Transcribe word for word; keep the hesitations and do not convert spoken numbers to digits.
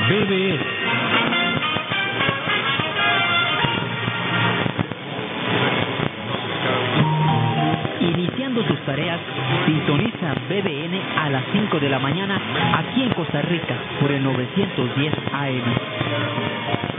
B B N. Iniciando tus tareas, sintoniza B B N a las cinco de la mañana aquí en Costa Rica por el novecientos diez A M.